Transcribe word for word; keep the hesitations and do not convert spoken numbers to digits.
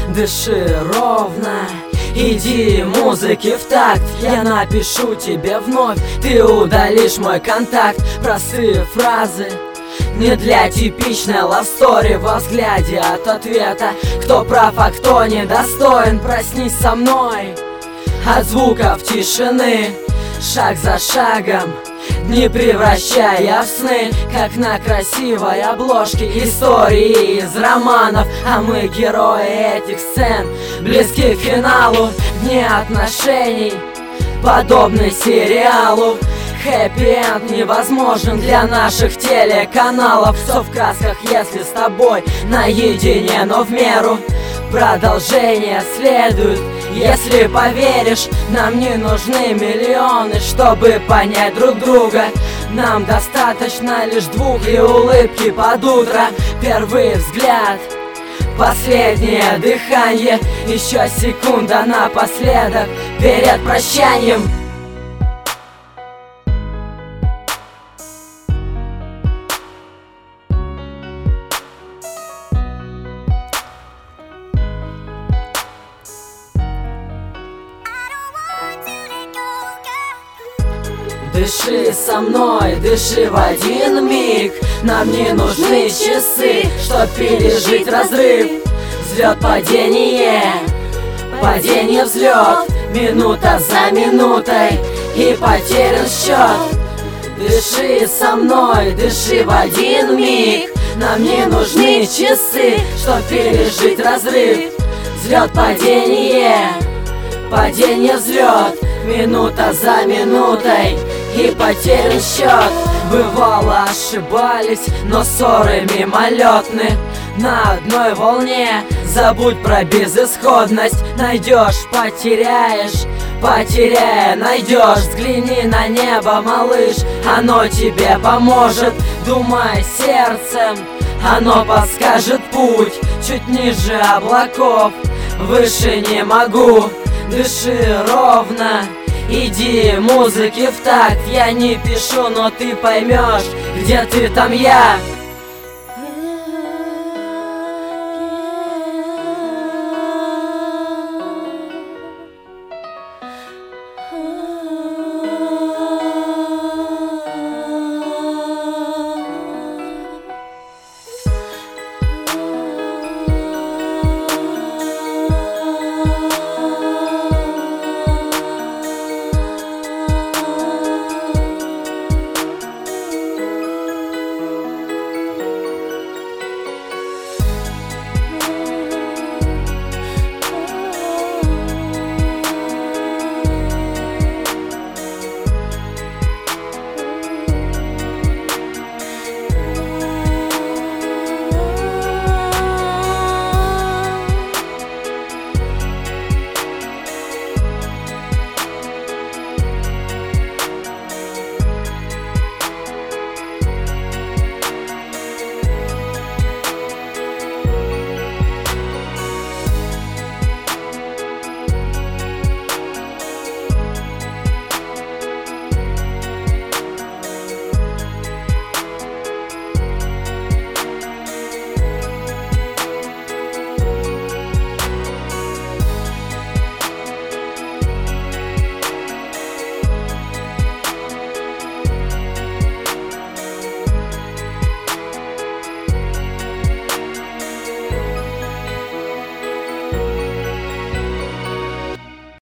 Дыши ровно, иди музыке в такт. Я напишу тебе вновь, ты удалишь мой контакт. Простые фразы, не для типичной лавстори. Во взгляде от ответа, кто прав, а кто недостоин. Проснись со мной от звуков тишины, шаг за шагом, не превращая в сны, как на красивой обложке истории из романов. А мы герои этих сцен, близки к финалу. Дни отношений, подобны сериалу. Хэппи-энд невозможен для наших телеканалов. Все в красках, если с тобой наедине, но в меру. Продолжение следует, если поверишь. Нам не нужны миллионы, чтобы понять друг друга. Нам достаточно лишь двух и улыбки под утро. Первый взгляд, последнее дыхание, еще секунда напоследок перед прощанием. Дыши со мной, дыши в один миг. Нам не нужны часы, чтоб пережить разрыв. Взлет, падение, падение, взлет. Минута за минутой, и потерян счет. Дыши со мной, дыши в один миг. Нам не нужны часы, чтоб пережить разрыв. Взлет, падение, падение, взлет. Минута за минутой, и потерян счет. Бывало ошибались, но ссоры мимолетны. На одной волне, забудь про безысходность. Найдешь, потеряешь, потеряя, найдешь. Взгляни на небо, малыш, оно тебе поможет. Думай сердцем, оно подскажет путь. Чуть ниже облаков, выше не могу. Дыши ровно, иди музыке в такт. Я не пишу, но ты поймешь, где ты, там я.